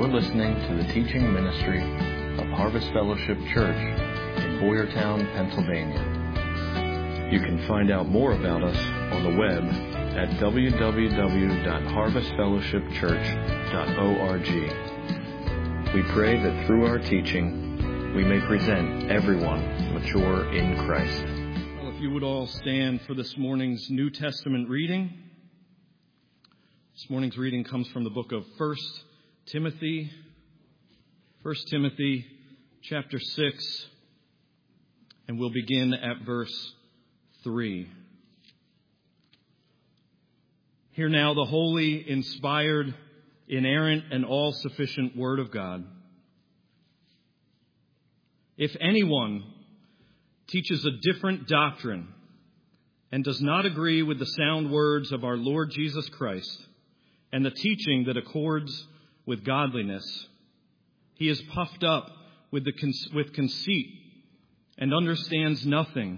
You're listening to the teaching ministry of Harvest Fellowship Church in Boyertown, Pennsylvania. You can find out more about us on the web at www.harvestfellowshipchurch.org. We pray that through our teaching, we may present everyone mature in Christ. Well, if you would all stand for this morning's New Testament reading. This morning's reading comes from the book of 1 Timothy chapter 6, and we'll begin at verse 3. Hear now the holy, inspired, inerrant, and all-sufficient Word of God. If anyone teaches a different doctrine and does not agree with the sound words of our Lord Jesus Christ and the teaching that accords with godliness, he is puffed up with conceit and understands nothing.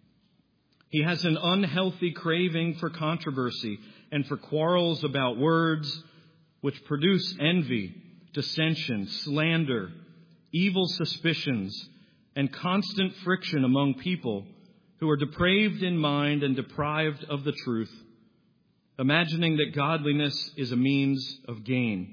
He has an unhealthy craving for controversy and for quarrels about words, which produce envy, dissension, slander, evil suspicions, and constant friction among people who are depraved in mind and deprived of the truth, imagining that godliness is a means of gain.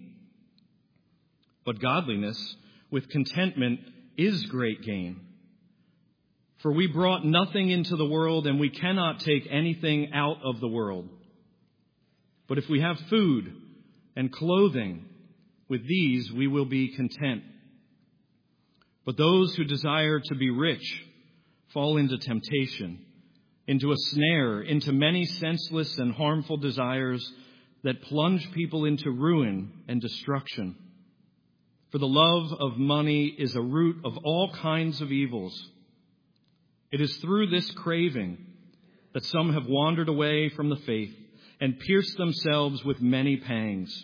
But godliness with contentment is great gain. For we brought nothing into the world, and we cannot take anything out of the world. But if we have food and clothing, with these we will be content. But those who desire to be rich fall into temptation, into a snare, into many senseless and harmful desires that plunge people into ruin and destruction. For the love of money is a root of all kinds of evils. It is through this craving that some have wandered away from the faith and pierced themselves with many pangs.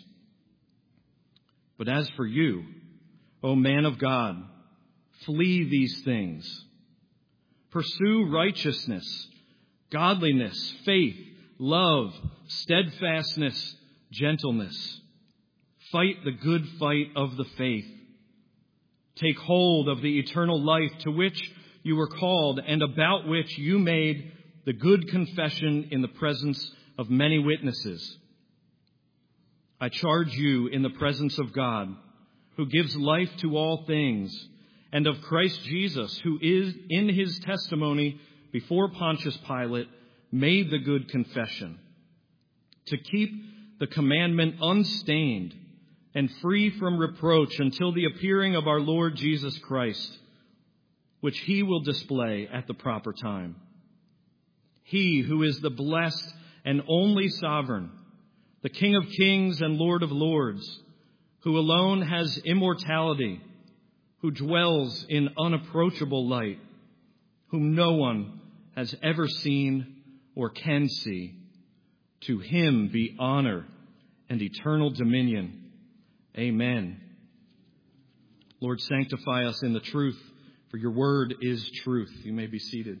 But as for you, O man of God, flee these things. Pursue righteousness, godliness, faith, love, steadfastness, gentleness. Fight the good fight of the faith. Take hold of the eternal life to which you were called and about which you made the good confession in the presence of many witnesses. I charge you in the presence of God, who gives life to all things, and of Christ Jesus, who is in his testimony before Pontius Pilate made the good confession, to keep the commandment unstained and free from reproach until the appearing of our Lord Jesus Christ, which he will display at the proper time. He who is the blessed and only sovereign, the King of kings and Lord of lords, who alone has immortality, who dwells in unapproachable light, whom no one has ever seen or can see. To him be honor and eternal dominion. Amen. Lord, sanctify us in the truth, for your word is truth. You may be seated.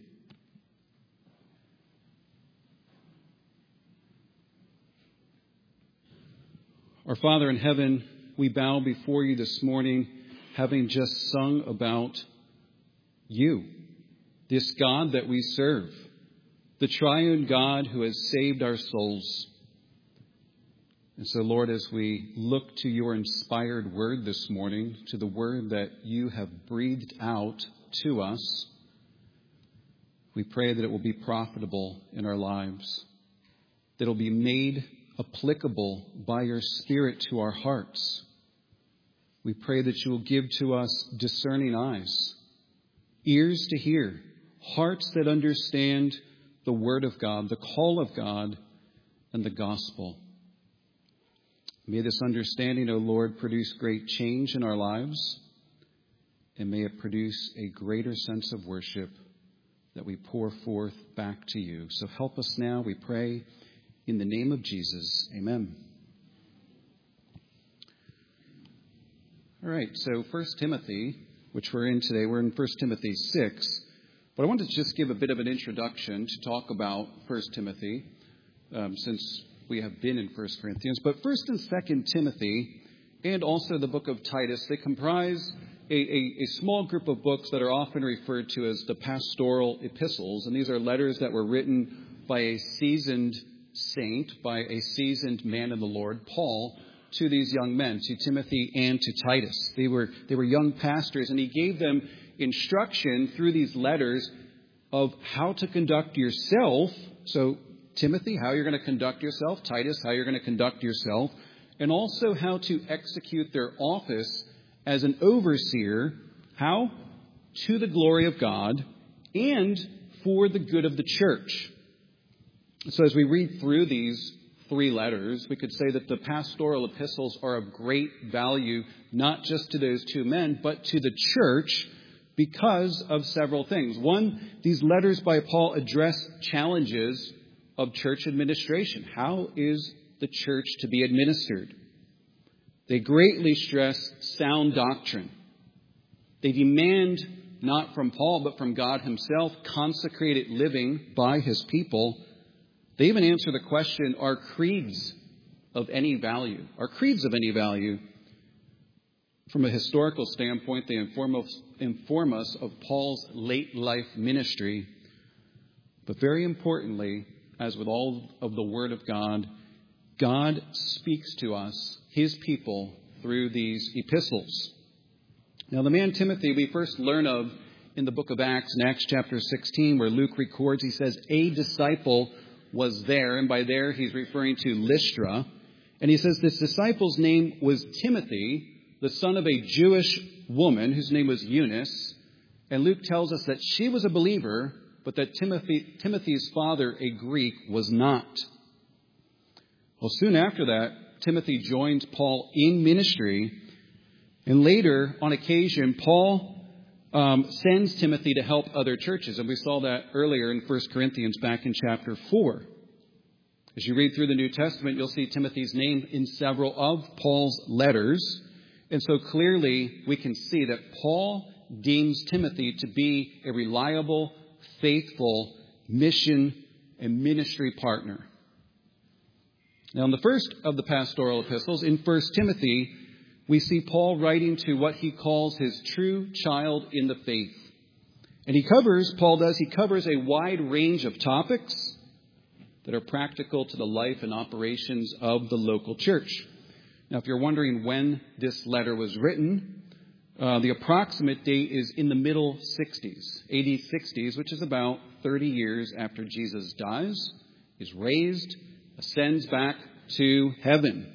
Our Father in heaven, we bow before you this morning, having just sung about you, this God that we serve, the triune God who has saved our souls. And so, Lord, as we look to your inspired word this morning, to the word that you have breathed out to us, we pray that it will be profitable in our lives, that it will be made applicable by your Spirit to our hearts. We pray that you will give to us discerning eyes, ears to hear, hearts that understand the word of God, the call of God, and the gospel. May this understanding, O Lord, produce great change in our lives, and may it produce a greater sense of worship that we pour forth back to you. So help us now, we pray, in the name of Jesus. Amen. All right, so 1 Timothy, which we're in today, we're in 1 Timothy 6. But I wanted to just give a bit of an introduction to talk about 1 Timothy, since we have been in 1 Corinthians. But 1 and 2 Timothy and also the book of Titus, they comprise a small group of books that are often referred to as the pastoral epistles. And these are letters that were written by a seasoned saint, by a seasoned man in the Lord, Paul, to these young men, to Timothy and to Titus. They were young pastors, and he gave them instruction through these letters of how to conduct yourself. So, Timothy, how you're going to conduct yourself. Titus, how you're going to conduct yourself. And also how to execute their office as an overseer. How? To the glory of God and for the good of the church. So as we read through these 3 letters, we could say that the pastoral epistles are of great value, not just to those 2 men, but to the church because of several things. One, these letters by Paul address challenges of church administration. How is the church to be administered? They greatly stress sound doctrine. They demand, not from Paul, but from God himself, consecrated living by his people. They even answer the question, are creeds of any value? Are creeds of any value? From a historical standpoint, they inform us of Paul's late life ministry. But very importantly, as with all of the Word of God, God speaks to us, his people, through these epistles. Now, the man Timothy we first learn of in the book of Acts, in Acts chapter 16, where Luke records, he says, a disciple was there, and by there he's referring to Lystra. And he says this disciple's name was Timothy, the son of a Jewish woman whose name was Eunice. And Luke tells us that she was a believer, but that Timothy's father, a Greek, was not. Well, soon after that, Timothy joined Paul in ministry. And later, on occasion, Paul sends Timothy to help other churches. And we saw that earlier in 1 Corinthians back in chapter 4. As you read through the New Testament, you'll see Timothy's name in several of Paul's letters. And so clearly we can see that Paul deems Timothy to be a reliable, faithful mission and ministry partner. Now, in the first of the pastoral epistles, in 1 Timothy, we see Paul writing to what he calls his true child in the faith. And he covers a wide range of topics that are practical to the life and operations of the local church. Now, if you're wondering when this letter was written, the approximate date is in the middle 60s, AD 60s, which is about 30 years after Jesus dies, is raised, ascends back to heaven.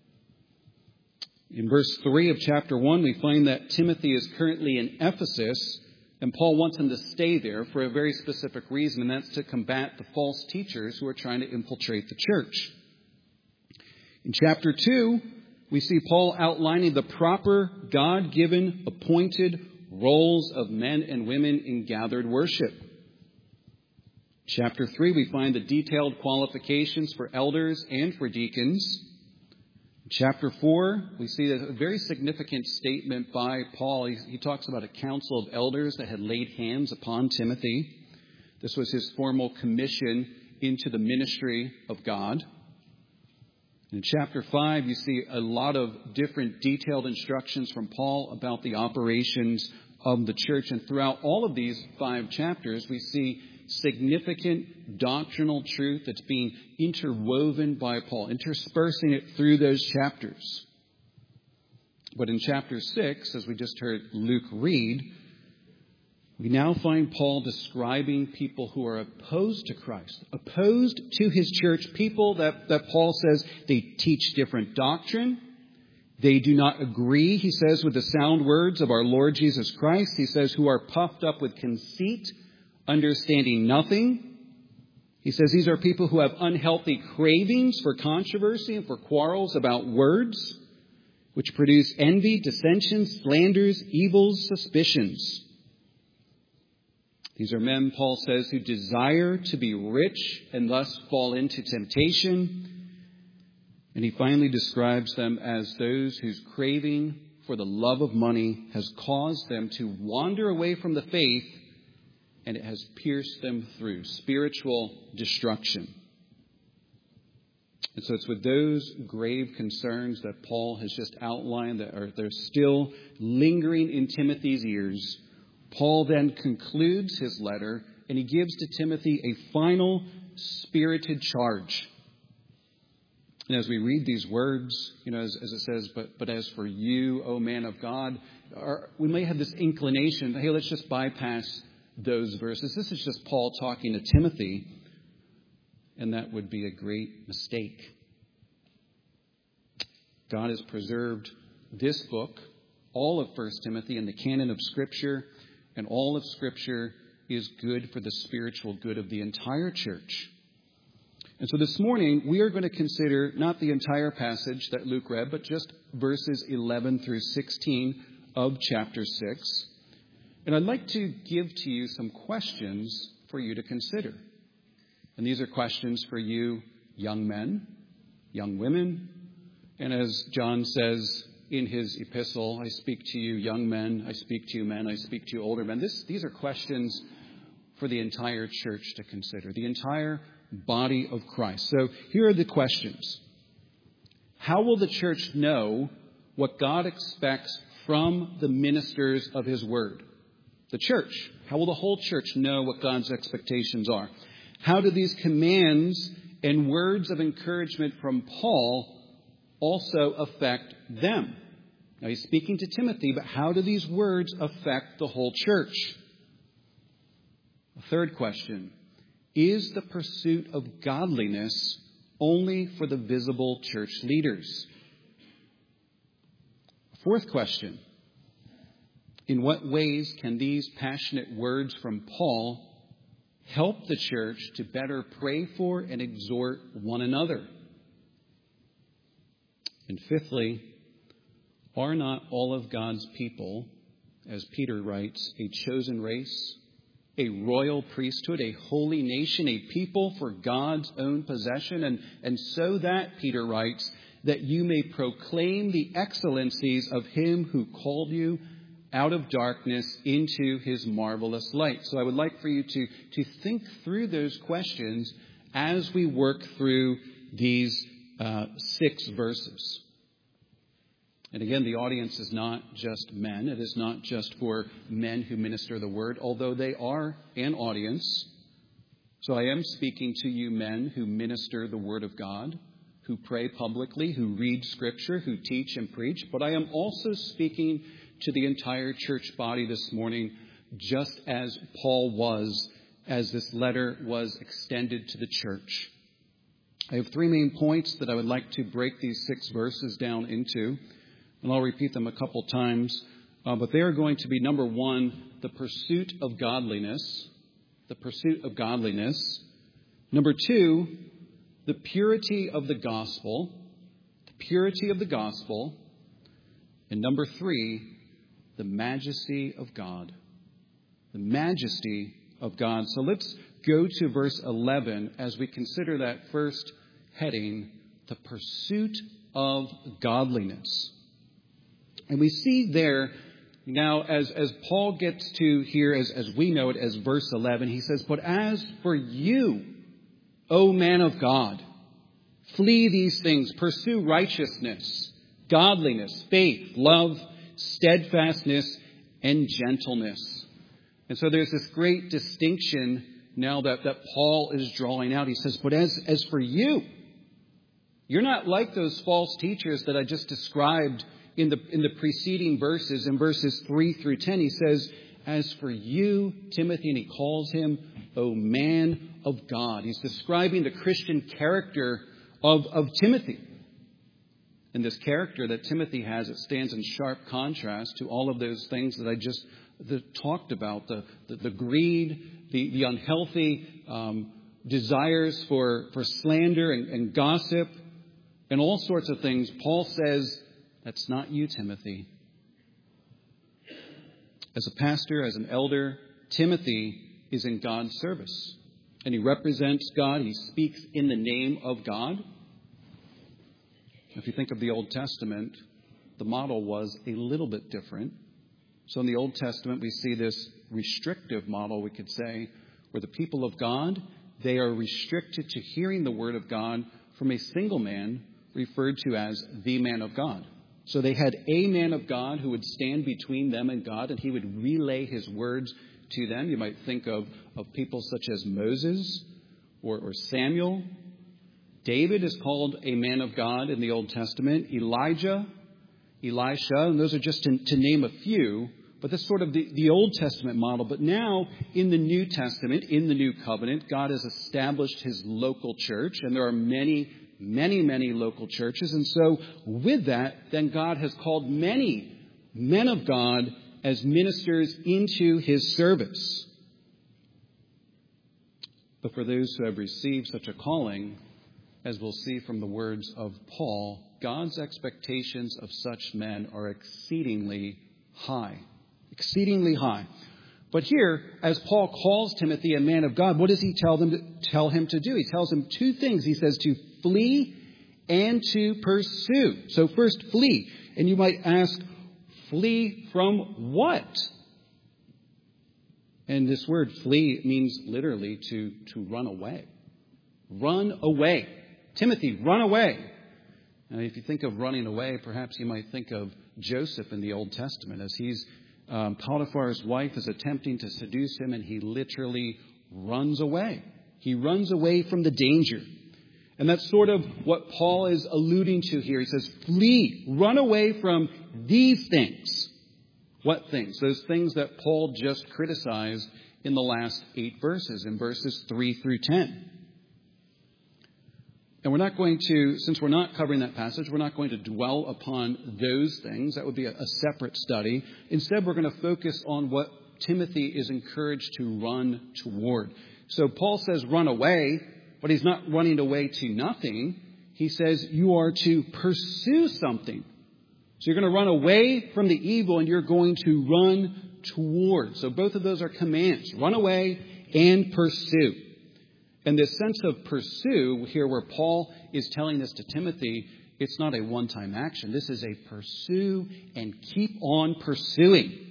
In verse 3 of chapter 1, we find that Timothy is currently in Ephesus, and Paul wants him to stay there for a very specific reason, and that's to combat the false teachers who are trying to infiltrate the church. In chapter 2, we see Paul outlining the proper God-given appointed roles of men and women in gathered worship. Chapter 3, we find the detailed qualifications for elders and for deacons. Chapter 4, we see a very significant statement by Paul. He talks about a council of elders that had laid hands upon Timothy. This was his formal commission into the ministry of God. In chapter 5, you see a lot of different detailed instructions from Paul about the operations of the church. And throughout all of these 5 chapters, we see significant doctrinal truth that's being interwoven by Paul, interspersing it through those chapters. But in chapter 6, as we just heard Luke read, we now find Paul describing people who are opposed to Christ, opposed to his church, people that Paul says they teach different doctrine. They do not agree, he says, with the sound words of our Lord Jesus Christ. He says, who are puffed up with conceit, understanding nothing. He says these are people who have unhealthy cravings for controversy and for quarrels about words, which produce envy, dissensions, slanders, evils, suspicions. These are men, Paul says, who desire to be rich and thus fall into temptation. And he finally describes them as those whose craving for the love of money has caused them to wander away from the faith, and it has pierced them through spiritual destruction. And so it's with those grave concerns that Paul has just outlined that they're still lingering in Timothy's ears. Paul then concludes his letter, and he gives to Timothy a final spirited charge. And as we read these words, as it says, but as for you, O man of God, we may have this inclination, hey, let's just bypass those verses. This is just Paul talking to Timothy, and that would be a great mistake. God has preserved this book, all of 1 Timothy, in the canon of Scripture, and all of Scripture is good for the spiritual good of the entire church. And so this morning, we are going to consider not the entire passage that Luke read, but just verses 11 through 16 of chapter 6. And I'd like to give to you some questions for you to consider. And these are questions for you, young men, young women. And as John says in his epistle, I speak to you, young men, I speak to you, men, I speak to you, older men. These are questions for the entire church to consider, the entire body of Christ. So here are the questions. How will the church know what God expects from the ministers of his word? The church. How will the whole church know what God's expectations are? How do these commands and words of encouragement from Paul also affect them? Now he's speaking to Timothy, but how do these words affect the whole church? A third question. Is the pursuit of godliness only for the visible church leaders? A fourth question. In what ways can these passionate words from Paul help the church to better pray for and exhort one another? And fifthly, are not all of God's people, as Peter writes, a chosen race, a royal priesthood, a holy nation, a people for God's own possession? And so that, Peter writes, that you may proclaim the excellencies of him who called you out of darkness into his marvelous light. So I would like for you to think through those questions as we work through these 6 verses. And again, the audience is not just men. It is not just for men who minister the word, although they are an audience. So I am speaking to you men who minister the word of God, who pray publicly, who read Scripture, who teach and preach. But I am also speaking to the entire church body this morning, just as Paul was, as this letter was extended to the church. I have 3 main points that I would like to break these 6 verses down into. And I'll repeat them a couple times. But they are going to be, number 1, the pursuit of godliness. The pursuit of godliness. Number 2, the purity of the gospel. The purity of the gospel. And number 3, the majesty of God. The majesty of God. So let's go to verse 11 as we consider that first heading, the pursuit of godliness. And we see there now, as Paul gets to here, as we know it, as verse 11, he says, but as for you, O man of God, flee these things, pursue righteousness, godliness, faith, love, steadfastness, and gentleness. And so there's this great distinction now that Paul is drawing out. He says, but as for you, you're not like those false teachers that I just described in the preceding verses, in verses 3 through 10, he says, as for you, Timothy, and he calls him, O man of God. He's describing the Christian character of Timothy. And this character that Timothy has, it stands in sharp contrast to all of those things that I just talked about, the greed, the unhealthy desires for slander and gossip, and all sorts of things. Paul says, that's not you, Timothy. As a pastor, as an elder, Timothy is in God's service. And he represents God. He speaks in the name of God. If you think of the Old Testament, the model was a little bit different. So in the Old Testament, we see this restrictive model, we could say, where the people of God, they are restricted to hearing the word of God from a single man referred to as the man of God. So they had a man of God who would stand between them and God, and he would relay his words to them. You might think of people such as Moses or Samuel. David is called a man of God in the Old Testament. Elijah, Elisha, and those are just to name a few. But that's sort of the Old Testament model. But now, in the New Testament, in the New Covenant, God has established his local church, and there are many local churches. And so, with that, then God has called many men of God as ministers into his service. But for those who have received such a calling, as we'll see from the words of Paul, God's expectations of such men are exceedingly high. Exceedingly high. But here, as Paul calls Timothy a man of God, what does he tell him to do? He tells him two things. He says to flee and to pursue. So first, flee. And you might ask, flee from what? And this word flee means literally to run away. Run away. Timothy, run away. Now, if you think of running away, perhaps you might think of Joseph in the Old Testament as Potiphar's wife is attempting to seduce him, and he literally runs away. He runs away from the danger. And that's sort of what Paul is alluding to here. He says, flee, run away from these things. What things? Those things that Paul just criticized in the last 8 verses, in verses 3 through 10. And we're not going to, since we're not covering that passage, we're not going to dwell upon those things. That would be a separate study. Instead, we're going to focus on what Timothy is encouraged to run toward. So Paul says run away, but he's not running away to nothing. He says you are to pursue something. So you're going to run away from the evil and you're going to run toward. So both of those are commands. Run away and pursue. And this sense of pursue here where Paul is telling this to Timothy, it's not a one-time action. This is a pursue and keep on pursuing.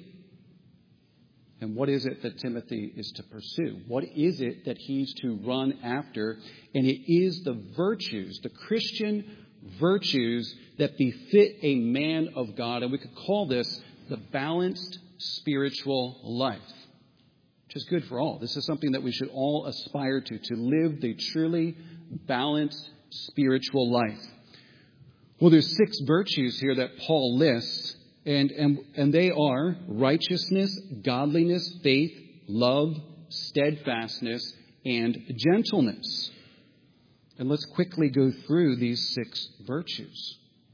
And what is it that Timothy is to pursue? What is it that he's to run after? And it is the virtues, the Christian virtues that befit a man of God. And we could call this the balanced spiritual life. Which is good for all. This is something that we should all aspire to live the truly balanced spiritual life. Well, there's 6 virtues here that Paul lists, and they are righteousness, godliness, faith, love, steadfastness, and gentleness. And let's quickly go through these 6 virtues.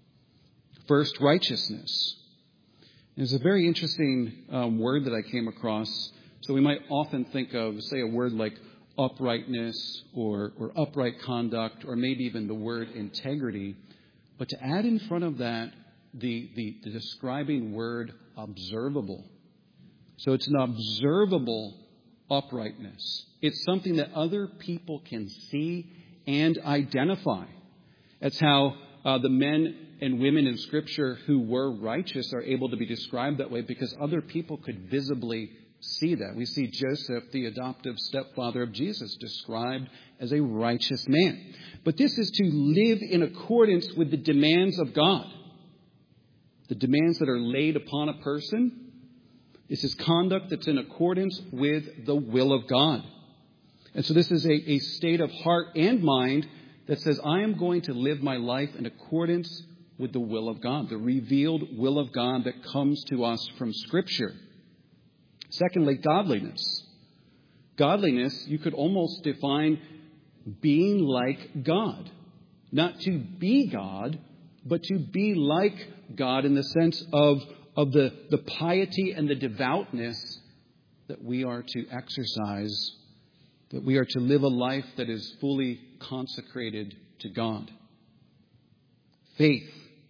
First, righteousness. There's a very interesting word that I came across. So we might often think of, say, a word like uprightness or upright conduct, or maybe even the word integrity. But to add in front of that the describing word observable. So it's an observable uprightness. It's something that other people can see and identify. That's how the men and women in Scripture who were righteous are able to be described that way, because other people could visibly see that. We see Joseph, the adoptive stepfather of Jesus, described as a righteous man. But this is to live in accordance with the demands of God. The demands that are laid upon a person. This is conduct that's in accordance with the will of God. And so this is a state of heart and mind that says, I am going to live my life in accordance with the will of God, the revealed will of God that comes to us from Scripture. Secondly, godliness. Godliness, you could almost define being like God. Not to be God, but to be like God in the sense of the piety and the devoutness that we are to exercise, that we are to live a life that is fully consecrated to God. Faith.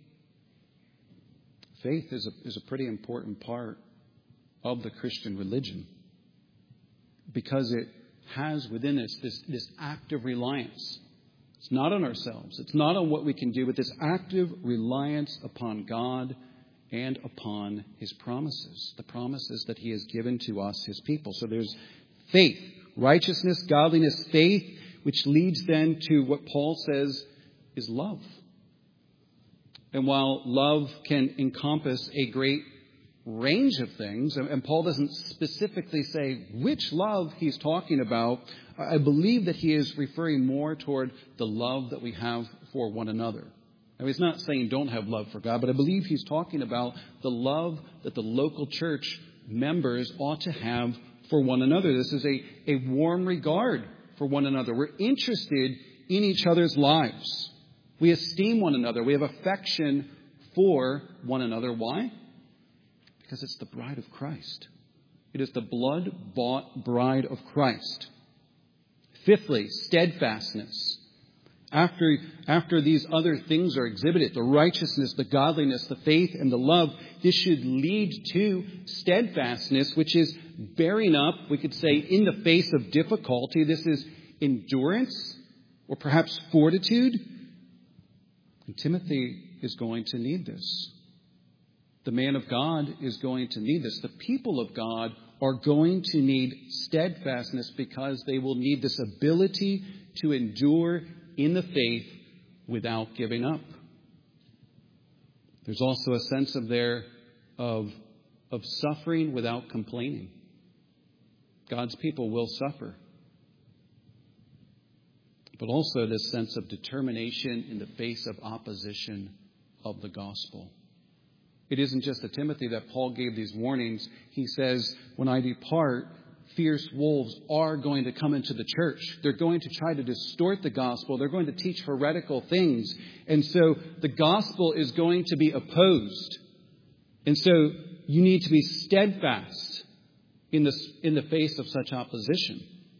Faith is a pretty important part of the Christian religion, because it has within us this active reliance. It's not on ourselves. It's not on what we can do, but this active reliance upon God and upon His promises, the promises that He has given to us, His people. So there's faith, righteousness, godliness, faith, which leads then to what Paul says is love. And while love can encompass a great range of things, and Paul doesn't specifically say which love he's talking about, I believe that he is referring more toward the love that we have for one another. Now, he's not saying don't have love for God, but I believe he's talking about the love that the local church members ought to have for one another. This is a warm regard for one another. We're interested in each other's lives. We esteem one another. We have affection for one another. Why? Because it's the bride of Christ. It is the blood-bought bride of Christ. Fifthly, steadfastness. After these other things are exhibited, the righteousness, the godliness, the faith, and the love, this should lead to steadfastness, which is bearing up, we could say, in the face of difficulty. This is endurance, or perhaps fortitude. And Timothy is going to need this. The man of God is going to need this. The people of God are going to need steadfastness because they will need this ability to endure in the faith without giving up. There's also a sense of suffering without complaining. God's people will suffer. But also this sense of determination in the face of opposition of the gospel. It isn't just to Timothy that Paul gave these warnings. He says, when I depart, fierce wolves are going to come into the church. They're going to try to distort the gospel. They're going to teach heretical things. And so the gospel is going to be opposed. And so you need to be steadfast in the face of such opposition.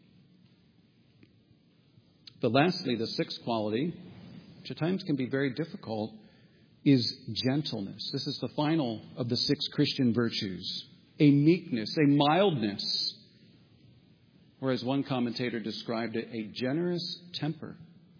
But lastly, the sixth quality, which at times can be very difficult, is gentleness. This is the final of the six Christian virtues. A meekness, a mildness, or as one commentator described it, a generous temper.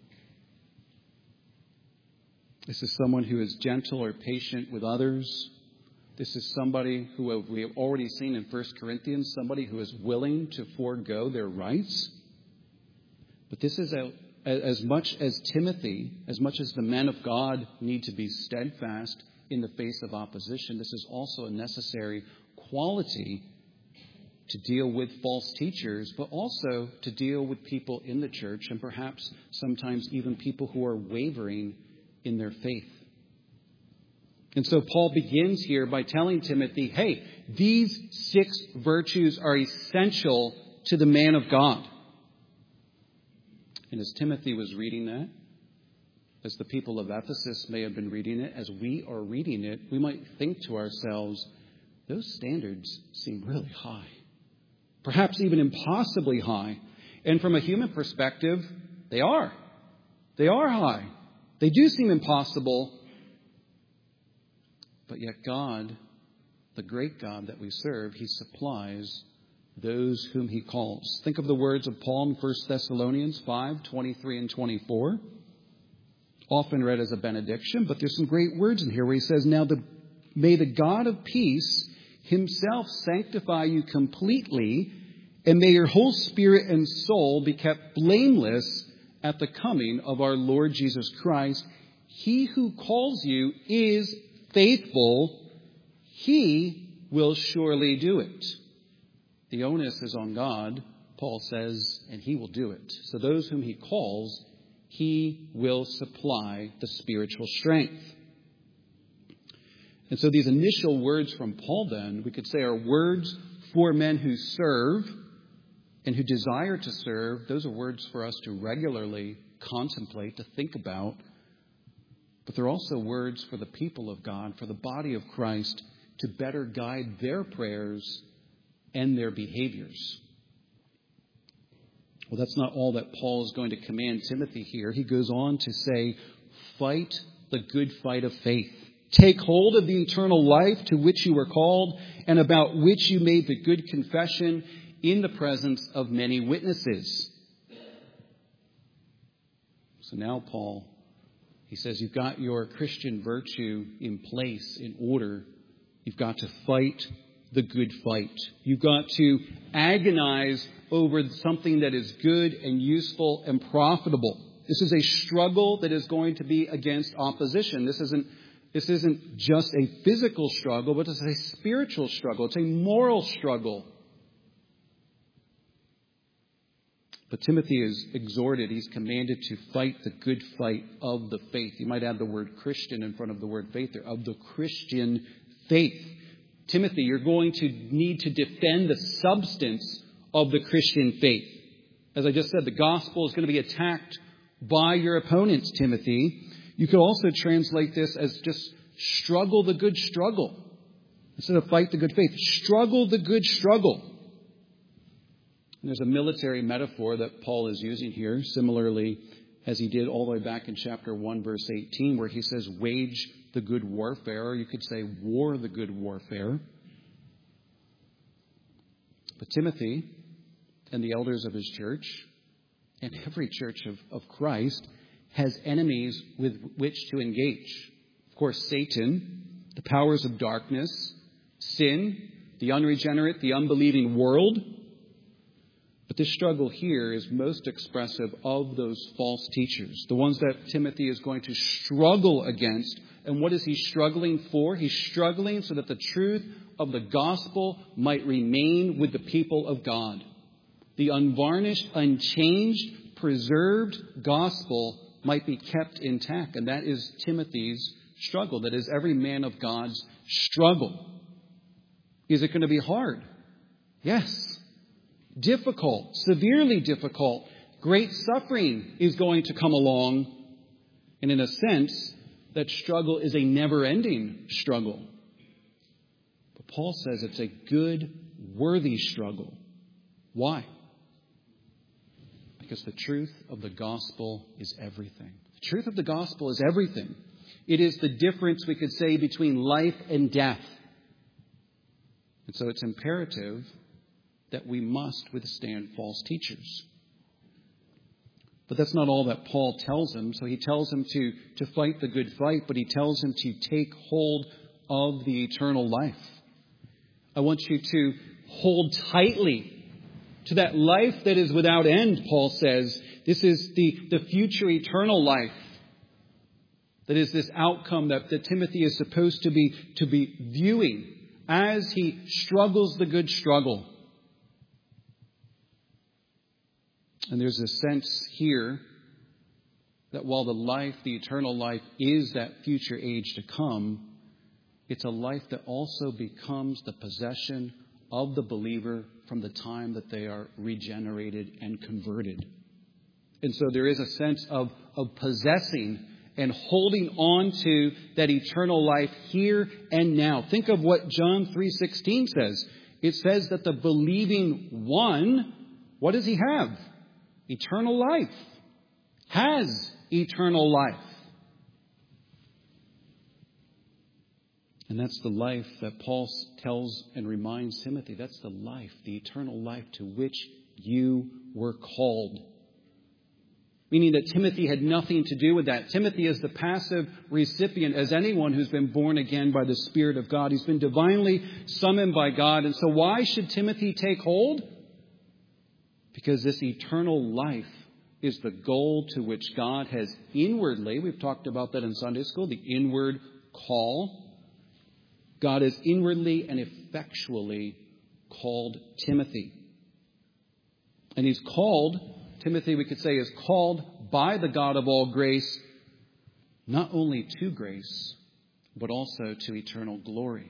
This is someone who is gentle or patient with others. This is somebody who we have already seen in 1 Corinthians, somebody who is willing to forego their rights. But this is as much as Timothy, as much as the men of God need to be steadfast in the face of opposition, this is also a necessary quality to deal with false teachers, but also to deal with people in the church and perhaps sometimes even people who are wavering in their faith. And so Paul begins here by telling Timothy, hey, these six virtues are essential to the man of God. And as Timothy was reading that, as the people of Ephesus may have been reading it, as we are reading it, we might think to ourselves, those standards seem really high. Perhaps even impossibly high. And from a human perspective, they are. They are high. They do seem impossible. But yet God, the great God that we serve, He supplies those whom He calls. Think of the words of Paul in 1 Thessalonians 5:23 and 24. Often read as a benediction, but there's some great words in here where he says, now may the God of peace Himself sanctify you completely, and may your whole spirit and soul be kept blameless at the coming of our Lord Jesus Christ. He who calls you is faithful. He will surely do it. The onus is on God, Paul says, and He will do it. So those whom He calls, He will supply the spiritual strength. And so these initial words from Paul then, we could say, are words for men who serve and who desire to serve. Those are words for us to regularly contemplate, to think about. But they're also words for the people of God, for the body of Christ, to better guide their prayers and their behaviors. Well, that's not all that Paul is going to command Timothy here. He goes on to say, fight the good fight of faith. Take hold of the eternal life to which you were called and about which you made the good confession in the presence of many witnesses. So now Paul, he says, you've got your Christian virtue in place, in order. You've got to fight the good fight. You've got to agonize over something that is good and useful and profitable. This is a struggle that is going to be against opposition. This isn't just a physical struggle, but it's a spiritual struggle. It's a moral struggle. But Timothy is exhorted, he's commanded to fight the good fight of the faith. You might add the word Christian in front of the word faith there, of the Christian faith. Timothy, you're going to need to defend the substance of the Christian faith. As I just said, the gospel is going to be attacked by your opponents, Timothy. You could also translate this as just struggle the good struggle. Instead of fight the good faith, struggle the good struggle. And there's a military metaphor that Paul is using here, similarly as he did all the way back in chapter 1, verse 18, where he says, wage the good warfare, or you could say war the good warfare. But Timothy and the elders of his church, and every church of Christ, has enemies with which to engage. Of course, Satan, the powers of darkness, sin, the unregenerate, the unbelieving world. But this struggle here is most expressive of those false teachers, the ones that Timothy is going to struggle against. And what is he struggling for? He's struggling so that the truth of the gospel might remain with the people of God. The unvarnished, unchanged, preserved gospel might be kept intact. And that is Timothy's struggle. That is every man of God's struggle. Is it going to be hard? Yes. Difficult, severely difficult. Great suffering is going to come along. And in a sense, that struggle is a never-ending struggle. But Paul says it's a good, worthy struggle. Why? Because the truth of the gospel is everything. The truth of the gospel is everything. It is the difference, we could say, between life and death. And so it's imperative that we must withstand false teachers. But that's not all that Paul tells him. So he tells him to fight the good fight, but he tells him to take hold of the eternal life. I want you to hold tightly to that life that is without end, Paul says. This is the future eternal life. That is this outcome that Timothy is supposed to be viewing as he struggles the good struggle. And there's a sense here that while the eternal life is that future age to come, it's a life that also becomes the possession of the believer from the time that they are regenerated and converted. And so there is a sense of possessing and holding on to that eternal life here and now. Think of what John 3:16 says. It says that the believing one, what does he have? Eternal life. Has eternal life. And that's the life that Paul tells and reminds Timothy. That's the life, the eternal life to which you were called. Meaning that Timothy had nothing to do with that. Timothy is the passive recipient as anyone who's been born again by the Spirit of God. He's been divinely summoned by God. And so why should Timothy take hold? Because this eternal life is the goal to which God has inwardly, we've talked about that in Sunday school, the inward call. God has inwardly and effectually called Timothy. And he's called, Timothy we could say is called by the God of all grace, not only to grace, but also to eternal glory.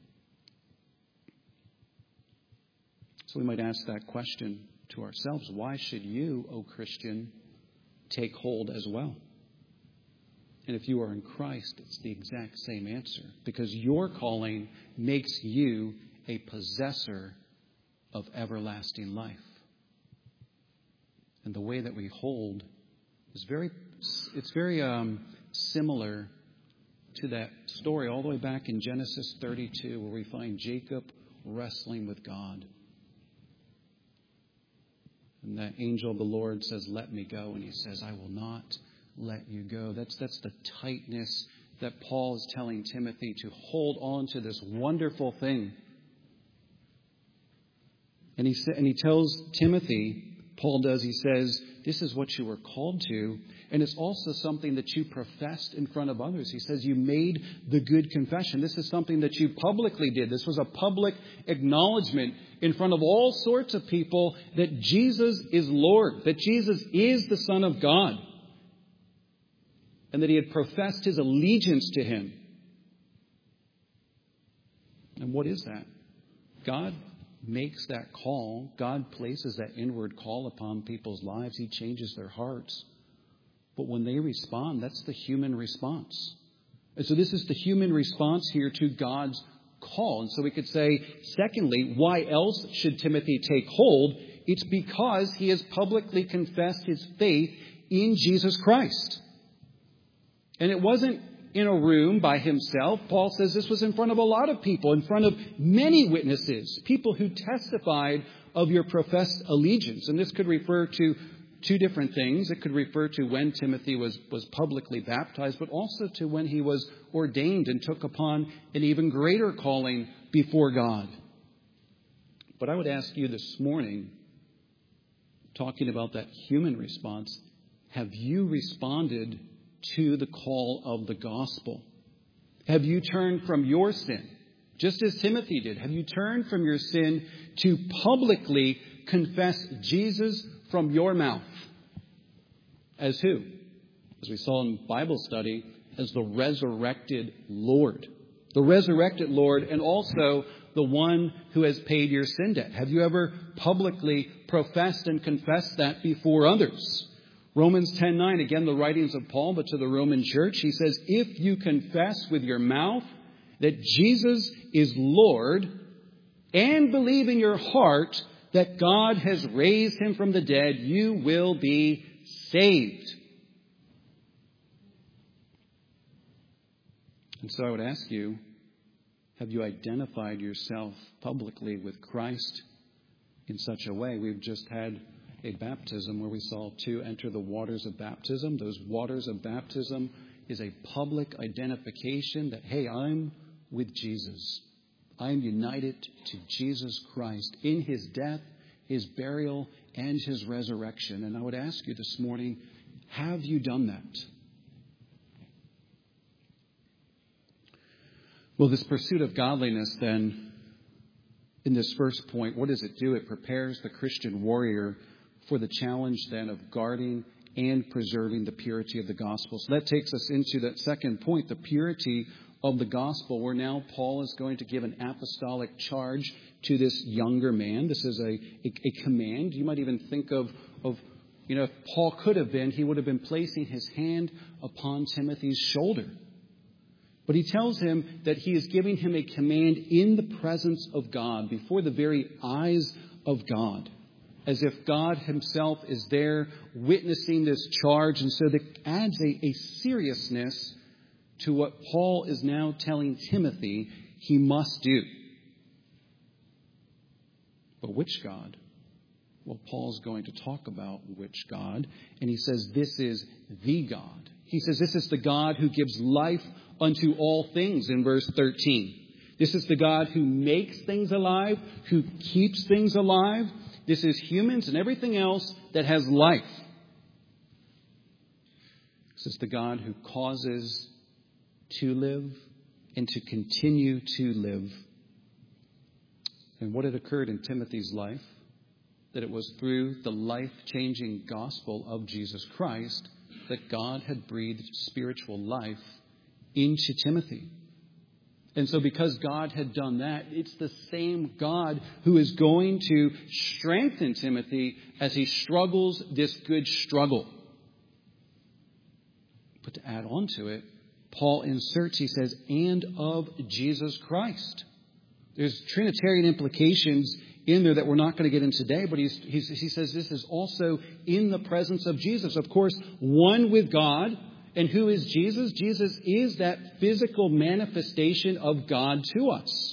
So we might ask that question to ourselves. Why should you, O Christian, take hold as well? And if you are in Christ, it's the exact same answer. Because your calling makes you a possessor of everlasting life. And the way that we hold is very similar to that story all the way back in Genesis 32, where we find Jacob wrestling with God. And that angel of the Lord says, let me go. And he says, I will not let you go. That's the tightness that Paul is telling Timothy to hold on to this wonderful thing. And he tells Timothy, Paul does, he says, This is what you were called to. And it's also something that you professed in front of others. He says you made the good confession. This is something that you publicly did. This was a public acknowledgement in front of all sorts of people that Jesus is Lord, that Jesus is the Son of God, and that he had professed his allegiance to him. And what is that? God makes that call. God places that inward call upon people's lives. He changes their hearts. But when they respond, that's the human response. And so this is the human response here to God's call. And so we could say, secondly, why else should Timothy take hold? It's because he has publicly confessed his faith in Jesus Christ. And it wasn't in a room by himself. Paul says this was in front of a lot of people, in front of many witnesses, people who testified of your professed allegiance. And this could refer to two different things. It could refer to when Timothy was publicly baptized, but also to when he was ordained and took upon an even greater calling before God. But I would ask you this morning, talking about that human response, have you responded to the call of the gospel? Have you turned from your sin, just as Timothy did? Have you turned from your sin to publicly confess Jesus from your mouth? As who? As we saw in Bible study, as the resurrected Lord. The resurrected Lord, and also the one who has paid your sin debt. Have you ever publicly professed and confessed that before others? Romans 10:9, again, the writings of Paul, but to the Roman church, he says, if you confess with your mouth that Jesus is Lord and believe in your heart that God has raised him from the dead, you will be saved. And so I would ask you, have you identified yourself publicly with Christ in such a way? We've just had a baptism where we saw two enter the waters of baptism. Those waters of baptism is a public identification that, hey, I'm with Jesus. I'm united to Jesus Christ in his death, his burial, and his resurrection. And I would ask you this morning, have you done that? Well, this pursuit of godliness then, in this first point, what does it do? It prepares the Christian warrior for the challenge then of guarding and preserving the purity of the gospel. So that takes us into that second point, the purity of the gospel, where now Paul is going to give an apostolic charge to this younger man. This is a command. You might even think of if Paul could have been, he would have been placing his hand upon Timothy's shoulder. But he tells him that he is giving him a command in the presence of God, before the very eyes of God, as if God himself is there witnessing this charge. And so that adds a seriousness to what Paul is now telling Timothy he must do. But which God? Well, Paul's going to talk about which God. And he says this is the God. He says this is the God who gives life unto all things in verse 13. This is the God who makes things alive, who keeps things alive. This is humans and everything else that has life. This is the God who causes to live and to continue to live. And what had occurred in Timothy's life, that it was through the life-changing gospel of Jesus Christ that God had breathed spiritual life into Timothy. And so because God had done that, it's the same God who is going to strengthen Timothy as he struggles this good struggle. But to add on to it, Paul inserts, he says, and of Jesus Christ. There's Trinitarian implications in there that we're not going to get in today, but he says this is also in the presence of Jesus. Of course, one with God. And who is Jesus? Jesus is that physical manifestation of God to us.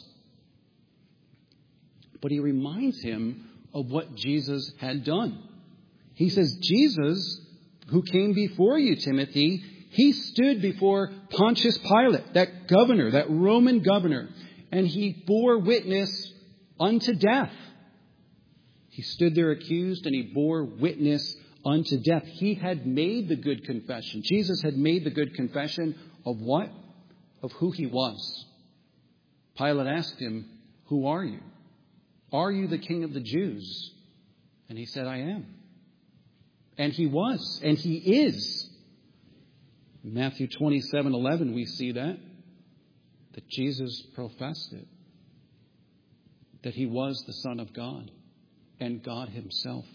But he reminds him of what Jesus had done. He says, Jesus, who came before you, Timothy, he stood before Pontius Pilate, that governor, that Roman governor, and he bore witness unto death. He stood there accused and he bore witness unto death. He had made the good confession. Jesus had made the good confession of what? Of who he was. Pilate asked him, "Who are you? Are you the King of the Jews?" And he said, "I am." And he was, and he is. In Matthew 27:11, we see that Jesus professed it, that he was the Son of God and God himself.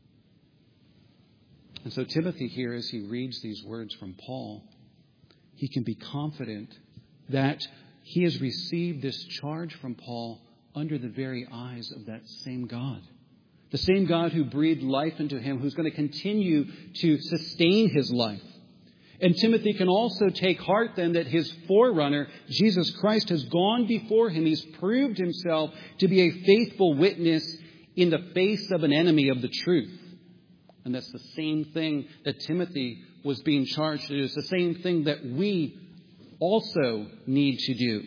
And so Timothy here, as he reads these words from Paul, he can be confident that he has received this charge from Paul under the very eyes of that same God. The same God who breathed life into him, who's going to continue to sustain his life. And Timothy can also take heart then that his forerunner, Jesus Christ, has gone before him. He's proved himself to be a faithful witness in the face of an enemy of the truth. And that's the same thing that Timothy was being charged to do. It's the same thing that we also need to do.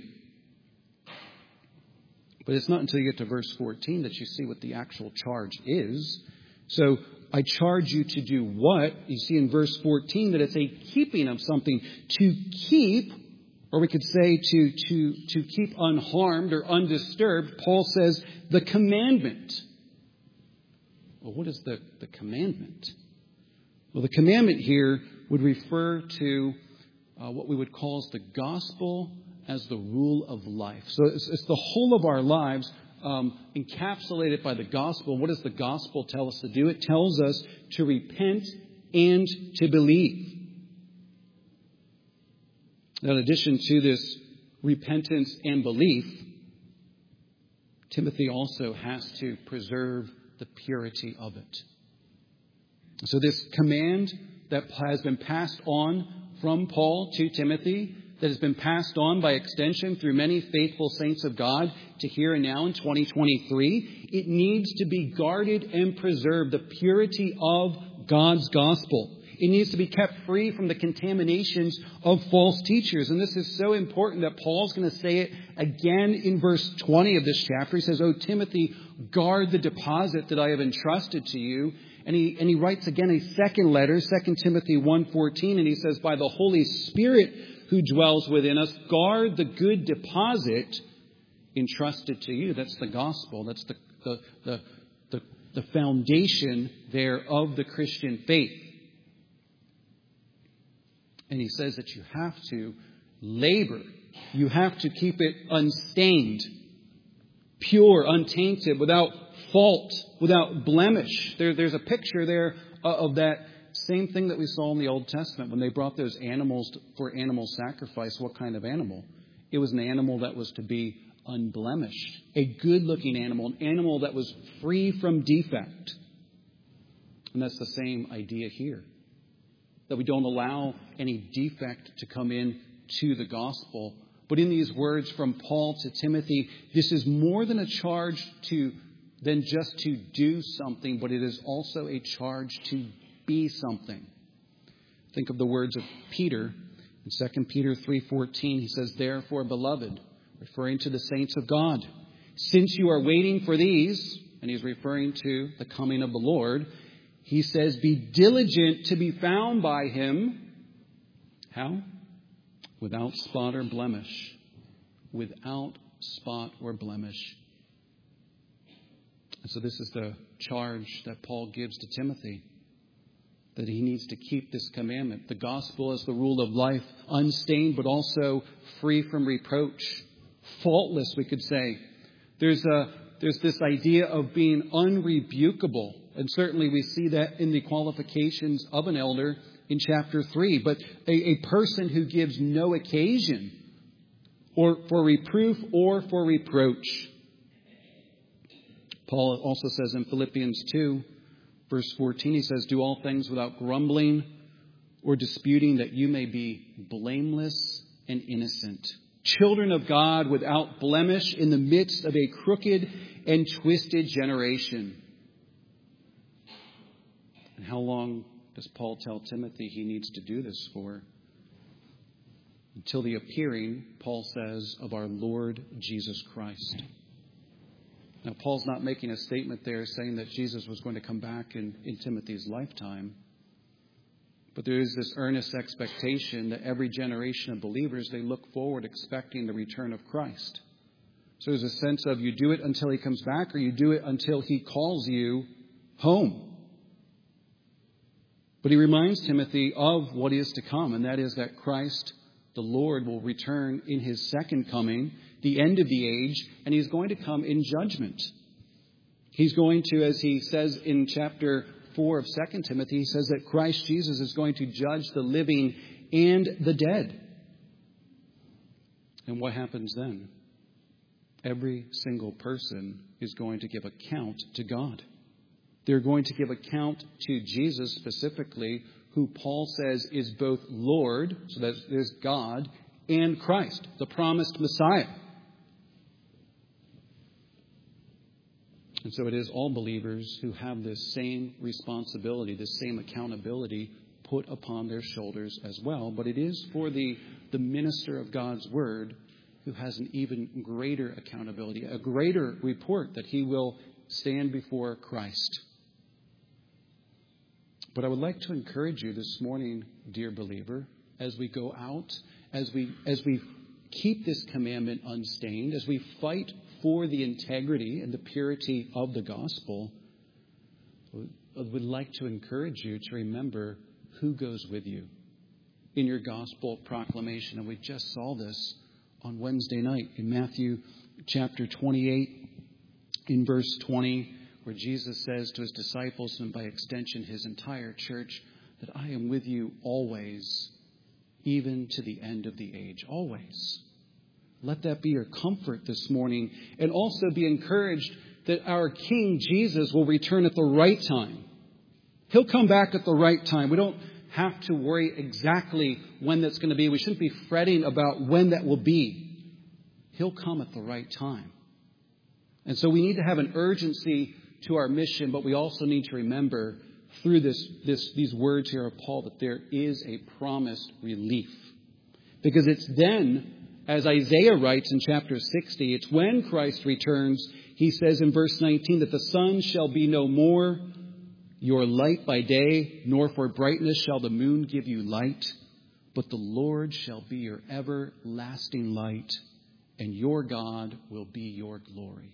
But it's not until you get to verse 14 that you see what the actual charge is. So I charge you to do what? You see in verse 14 that it's a keeping of something. To keep, or we could say to keep unharmed or undisturbed. Paul says the commandment. Well, what is the commandment? Well, the commandment here would refer to what we would call as the gospel as the rule of life. So it's the whole of our lives encapsulated by the gospel. What does the gospel tell us to do? It tells us to repent and to believe. Now, in addition to this repentance and belief, Timothy also has to preserve the purity of it. So this command that has been passed on from Paul to Timothy, that has been passed on by extension through many faithful saints of God to here and now in 2023, it needs to be guarded and preserved, the purity of God's gospel. It needs to be kept free from the contaminations of false teachers. And this is so important that Paul's going to say it again in verse 20 of this chapter. He says, "O Timothy, guard the deposit that I have entrusted to you." And he writes again a second letter, 2 Timothy 1:14, and he says, "By the Holy Spirit who dwells within us, guard the good deposit entrusted to you." That's the gospel. That's the foundation there of the Christian faith. And he says that you have to labor. You have to keep it unstained, pure, untainted, without fault, without blemish. There's a picture there of that same thing that we saw in the Old Testament when they brought those animals for animal sacrifice. What kind of animal? It was an animal that was to be unblemished, a good-looking animal, an animal that was free from defect. And that's the same idea here, that we don't allow any defect to come in to the gospel. But in these words from Paul to Timothy, this is more than a charge than just to do something, but it is also a charge to be something. Think of the words of Peter in 2 Peter 3:14. He says, "Therefore, beloved," referring to the saints of God, "since you are waiting for these," and he's referring to the coming of the Lord, he says, "be diligent to be found by him." How? Without spot or blemish. Without spot or blemish. And so this is the charge that Paul gives to Timothy, that he needs to keep this commandment. The gospel as the rule of life, unstained but also free from reproach. Faultless, we could say. There's this idea of being unrebukable. And certainly we see that in the qualifications of an elder in chapter 3. But a person who gives no occasion or for reproof or for reproach. Paul also says in Philippians 2, verse 14, he says, "Do all things without grumbling or disputing, that you may be blameless and innocent. Children of God without blemish in the midst of a crooked and twisted generation." And how long does Paul tell Timothy he needs to do this for? Until the appearing, Paul says, of our Lord Jesus Christ. Now, Paul's not making a statement there saying that Jesus was going to come back in Timothy's lifetime. But there is this earnest expectation that every generation of believers, they look forward expecting the return of Christ. So there's a sense of you do it until he comes back, or you do it until he calls you home. But he reminds Timothy of what is to come, and that is that Christ, the Lord, will return in his second coming, the end of the age, and he's going to come in judgment. He's going to, as he says in chapter 4 of 2 Timothy, he says that Christ Jesus is going to judge the living and the dead. And what happens then? Every single person is going to give account to God. They're going to give account to Jesus specifically, who Paul says is both Lord, so that there's God, and Christ, the promised Messiah. And so it is all believers who have this same responsibility, this same accountability put upon their shoulders as well. But it is for the minister of God's word who has an even greater accountability, a greater report that he will stand before Christ. But I would like to encourage you this morning, dear believer, as we go out, as we keep this commandment unstained, as we fight for the integrity and the purity of the gospel, I would like to encourage you to remember who goes with you in your gospel proclamation. And we just saw this on Wednesday night in Matthew chapter 28, in verse 20, where Jesus says to his disciples, and by extension his entire church, that I am with you always, even to the end of the age. Always. Let that be your comfort this morning. And also be encouraged that our King Jesus will return at the right time. He'll come back at the right time. We don't have to worry exactly when that's going to be. We shouldn't be fretting about when that will be. He'll come at the right time. And so we need to have an urgency to our mission, but we also need to remember through these words here of Paul that there is a promised relief. Because it's then, as Isaiah writes in chapter 60, it's when Christ returns, he says in verse 19, that the sun shall be no more your light by day, nor for brightness shall the moon give you light, but the Lord shall be your everlasting light, and your God will be your glory.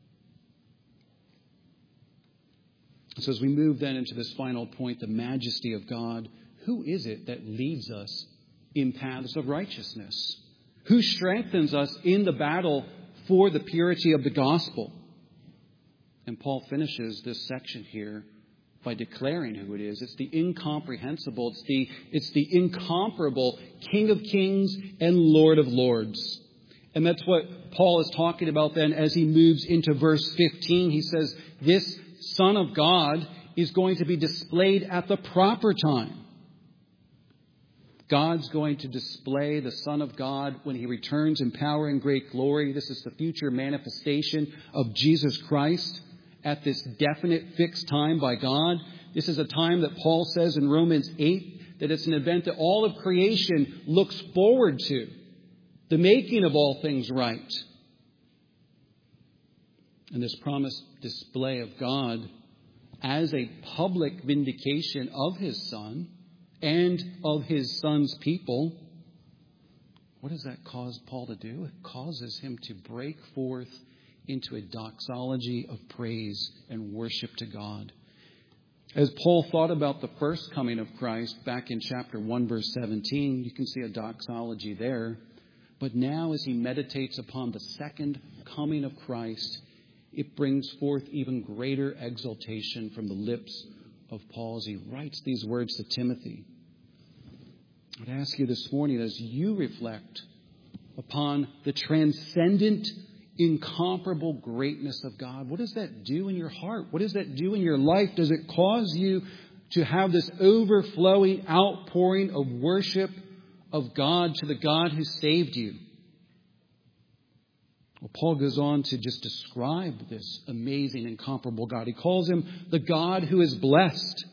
So as we move then into this final point, the majesty of God, who is it that leads us in paths of righteousness? Who strengthens us in the battle for the purity of the gospel? And Paul finishes this section here by declaring who it is. It's the incomprehensible. It's the incomparable King of Kings and Lord of Lords. And that's what Paul is talking about then as he moves into verse 15. He says, this Son of God is going to be displayed at the proper time. God's going to display the Son of God when he returns in power and great glory. This is the future manifestation of Jesus Christ at this definite fixed time by God. This is a time that Paul says in Romans 8 that it's an event that all of creation looks forward to. The making of all things right. And this promised display of God as a public vindication of his Son and of his Son's people, what does that cause Paul to do? It causes him to break forth into a doxology of praise and worship to God. As Paul thought about the first coming of Christ back in chapter 1, verse 17, you can see a doxology there. But now as he meditates upon the second coming of Christ, it brings forth even greater exaltation from the lips of Paul as he writes these words to Timothy. I would ask you this morning, as you reflect upon the transcendent, incomparable greatness of God, what does that do in your heart? What does that do in your life? Does it cause you to have this overflowing outpouring of worship of God to the God who saved you? Well, Paul goes on to just describe this amazing, incomparable God. He calls him the God who is blessed.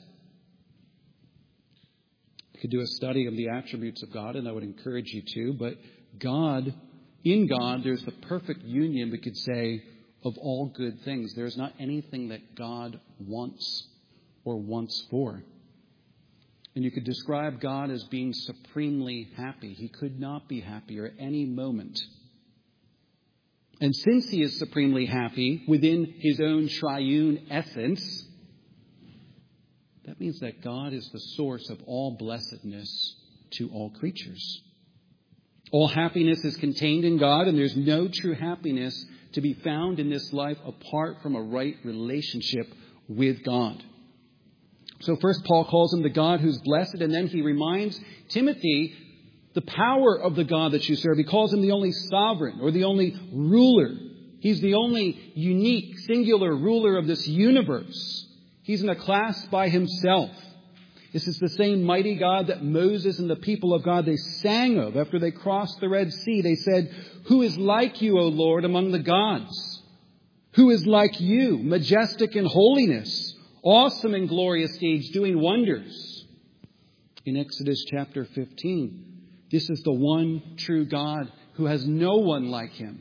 You could do a study of the attributes of God, and I would encourage you to. But God, in God, there's the perfect union, we could say, of all good things. There is not anything that God wants or wants for. And you could describe God as being supremely happy. He could not be happier at any moment. And since he is supremely happy within his own triune essence, that means that God is the source of all blessedness to all creatures. All happiness is contained in God, and there's no true happiness to be found in this life apart from a right relationship with God. So first Paul calls him the God who's blessed, and then he reminds Timothy the power of the God that you serve. He calls him the only sovereign or the only ruler. He's the only unique, singular ruler of this universe. He's in a class by himself. This is the same mighty God that Moses and the people of God, they sang of after they crossed the Red Sea. They said, "Who is like you, O Lord, among the gods? Who is like you, majestic in holiness, awesome in glorious deeds, doing wonders?" In Exodus chapter 15, this is the one true God who has no one like him.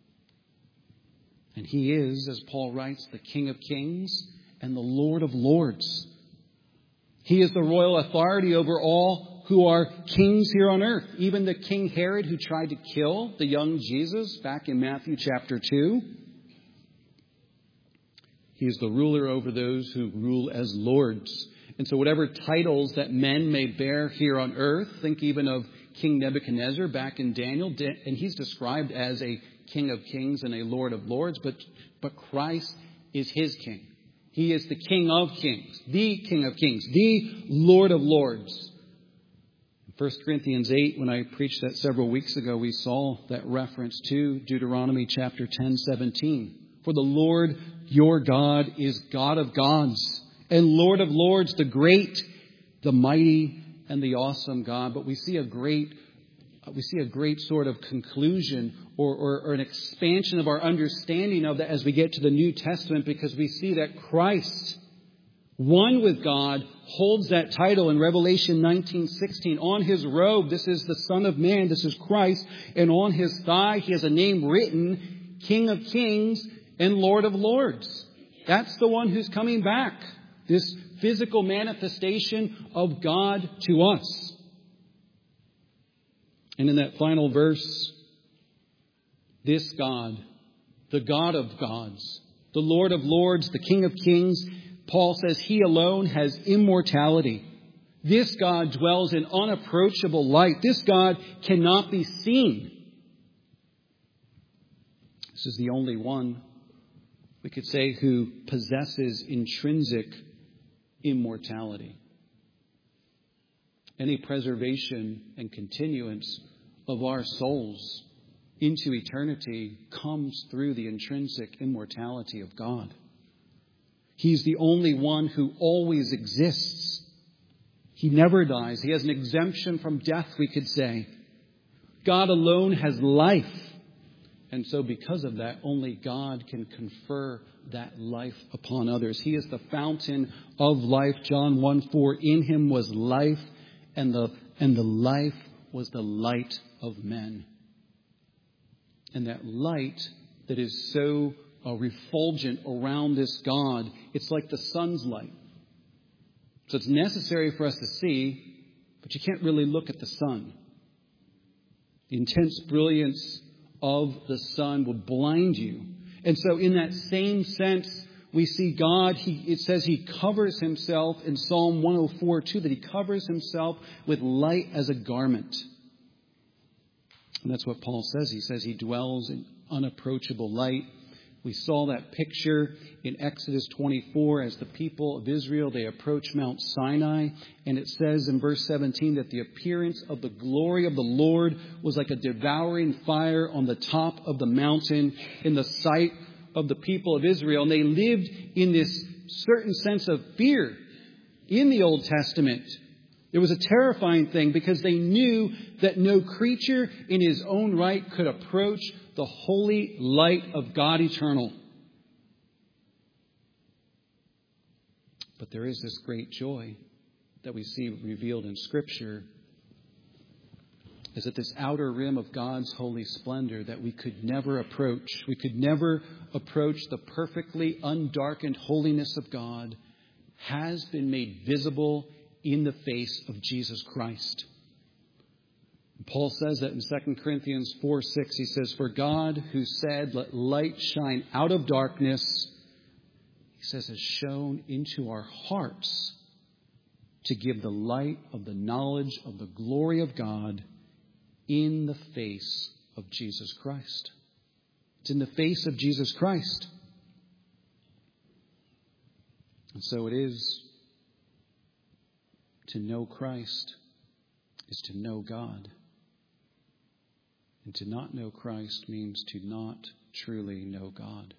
And he is, as Paul writes, the King of kings and the Lord of lords. He is the royal authority over all who are kings here on earth. Even the King Herod who tried to kill the young Jesus back in Matthew chapter 2. He is the ruler over those who rule as lords. And so whatever titles that men may bear here on earth, think even of King Nebuchadnezzar back in Daniel, and he's described as a King of kings and a Lord of lords, but Christ is his king. He is the King of kings, the King of kings, the Lord of lords. In 1 Corinthians 8, when I preached that several weeks ago, we saw that reference to Deuteronomy chapter 10:17. For the Lord your God is God of gods and Lord of lords, the great, the mighty, and the awesome God. But we see a great sort of conclusion or an expansion of our understanding of that as we get to the New Testament, because we see that Christ, one with God, holds that title in Revelation 19:16. On his robe, this is the Son of Man, this is Christ, and on his thigh he has a name written, King of Kings and Lord of Lords. That's the one who's coming back, this physical manifestation of God to us. And in that final verse, this God, the God of gods, the Lord of lords, the King of kings, Paul says he alone has immortality. This God dwells in unapproachable light. This God cannot be seen. This is the only one, we could say, who possesses intrinsic immortality. Any preservation and continuance of our souls into eternity comes through the intrinsic immortality of God. He's the only one who always exists. He never dies. He has an exemption from death, we could say. God alone has life. And so because of that, only God can confer that life upon others. He is the fountain of life. John 1:4, in him was life, and the life was the light of men. And that light that is so refulgent around this God, it's like the sun's light. So it's necessary for us to see, but you can't really look at the sun. The intense brilliance of the sun will blind you. And so in that same sense, we see God, it says he covers himself in Psalm 104:2, that he covers himself with light as a garment. And that's what Paul says. He says he dwells in unapproachable light. We saw that picture in Exodus 24 as the people of Israel, they approach Mount Sinai. And it says in verse 17 that the appearance of the glory of the Lord was like a devouring fire on the top of the mountain in the sight of the people of Israel. And they lived in this certain sense of fear in the Old Testament. It was a terrifying thing because they knew that no creature in his own right could approach the holy light of God eternal. But there is this great joy that we see revealed in Scripture. is that this outer rim of God's holy splendor that we could never approach, we could never approach the perfectly undarkened holiness of God, has been made visible in the face of Jesus Christ. Paul says that in 2 Corinthians 4:6, he says, "For God, who said, 'Let light shine out of darkness,' he says, has shone into our hearts to give the light of the knowledge of the glory of God in the face of Jesus Christ." It's in the face of Jesus Christ. And so it is to know Christ is to know God. And to not know Christ means to not truly know God.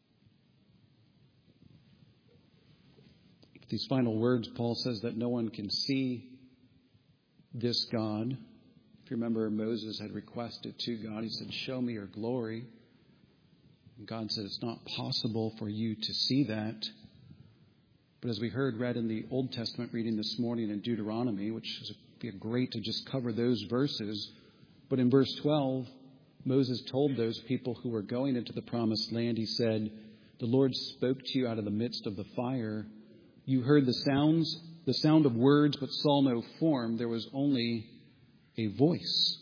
These final words, Paul says that no one can see this God. If you remember, Moses had requested to God, he said, "Show me your glory." And God said, "It's not possible for you to see that." But as we read in the Old Testament reading this morning in Deuteronomy, which would be great to just cover those verses, but in verse 12, Moses told those people who were going into the promised land, he said, "The Lord spoke to you out of the midst of the fire. You heard the sound of words, but saw no form. There was only a voice."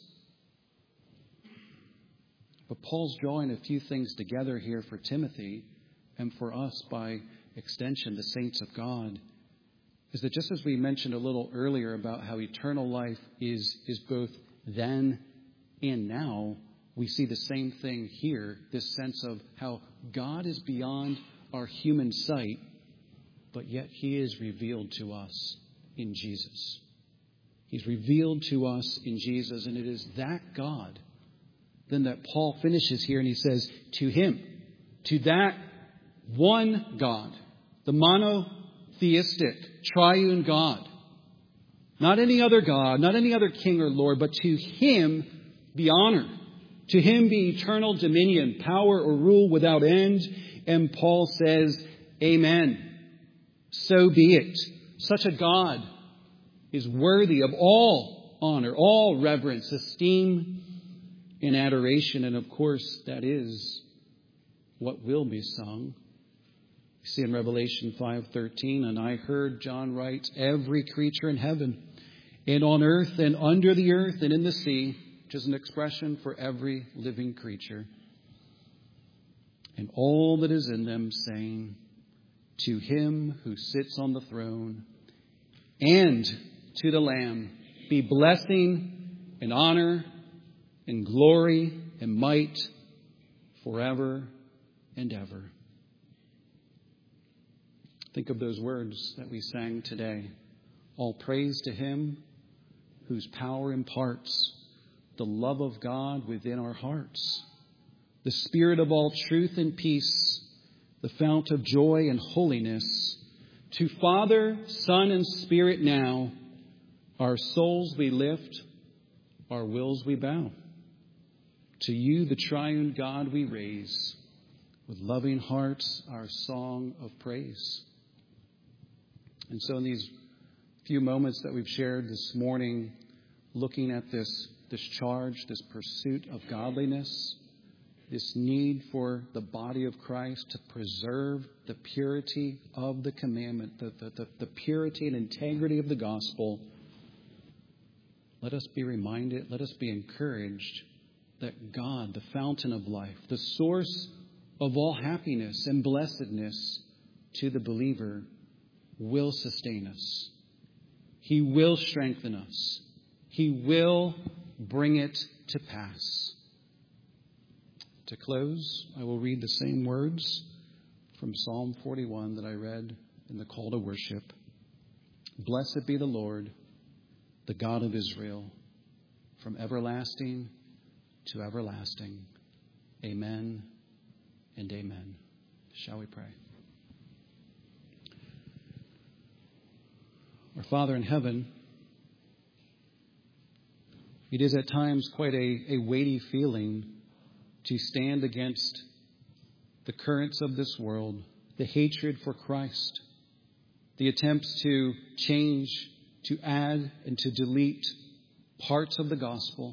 But Paul's drawing a few things together here for Timothy and for us by extension, the saints of God, is that just as we mentioned a little earlier about how eternal life is both then and now, we see the same thing here, this sense of how God is beyond our human sight, but yet he is revealed to us in Jesus. He's revealed to us in Jesus, and it is that God then that Paul finishes here, and he says, to him, to that one God, the monotheistic, triune God, not any other God, not any other king or Lord, but to him be honor. To him be eternal dominion, power or rule without end. And Paul says, amen. So be it. Such a God is worthy of all honor, all reverence, esteem, and adoration. And of course, that is what will be sung. You see in Revelation 5:13, "And I heard," John writes, "every creature in heaven and on earth and under the earth and in the sea," which is an expression for every living creature, "and all that is in them, saying, to him who sits on the throne and to the Lamb be blessing and honor and glory and might forever and ever." Think of those words that we sang today. All praise to him whose power imparts the love of God within our hearts, the Spirit of all truth and peace, the fount of joy and holiness. To Father, Son, and Spirit now, our souls we lift, our wills we bow. To you, the triune God, we raise, with loving hearts, our song of praise. And so in these few moments that we've shared this morning, looking at this charge, this pursuit of godliness, this need for the body of Christ to preserve the purity of the commandment, the purity and integrity of the gospel, let us be reminded, let us be encouraged that God, the fountain of life, the source of all happiness and blessedness to the believer, will sustain us. He will strengthen us. He will bring it to pass. To close, I will read the same words from Psalm 41 that I read in the call to worship. Blessed be the Lord, the God of Israel, from everlasting to everlasting. Amen and amen. Shall we pray? Our Father in heaven, it is at times quite a weighty feeling to stand against the currents of this world, the hatred for Christ, the attempts to change, to add, and to delete parts of the gospel.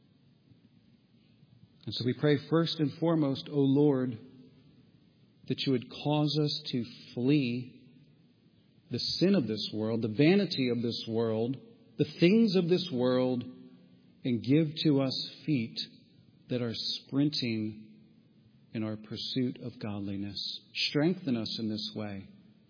And so we pray first and foremost, O Lord, that you would cause us to flee the sin of this world, the vanity of this world, the things of this world, and give to us feet that are sprinting in our pursuit of godliness. Strengthen us in this way.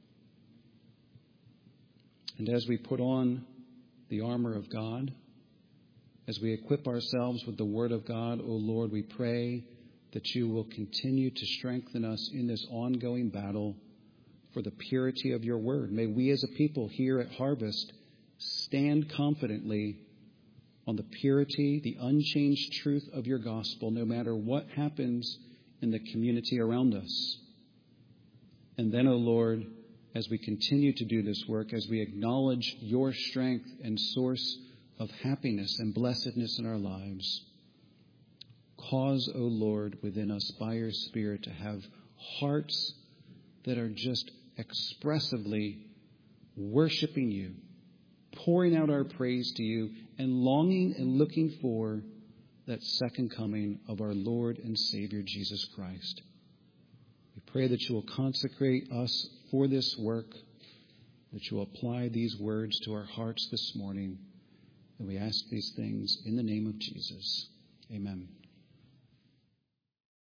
And as we put on the armor of God, as we equip ourselves with the Word of God, O Lord, we pray that you will continue to strengthen us in this ongoing battle for the purity of your Word. May we as a people here at Harvest stand confidently on the purity, the unchanged truth of your gospel, no matter what happens in the community around us. And then, O Lord, as we continue to do this work, as we acknowledge your strength and source of happiness and blessedness in our lives, cause, O Lord, within us by your Spirit to have hearts that are just expressively worshiping you, pouring out our praise to you, and longing and looking for that second coming of our Lord and Savior, Jesus Christ. We pray that you will consecrate us for this work, that you will apply these words to our hearts this morning. And we ask these things in the name of Jesus. Amen.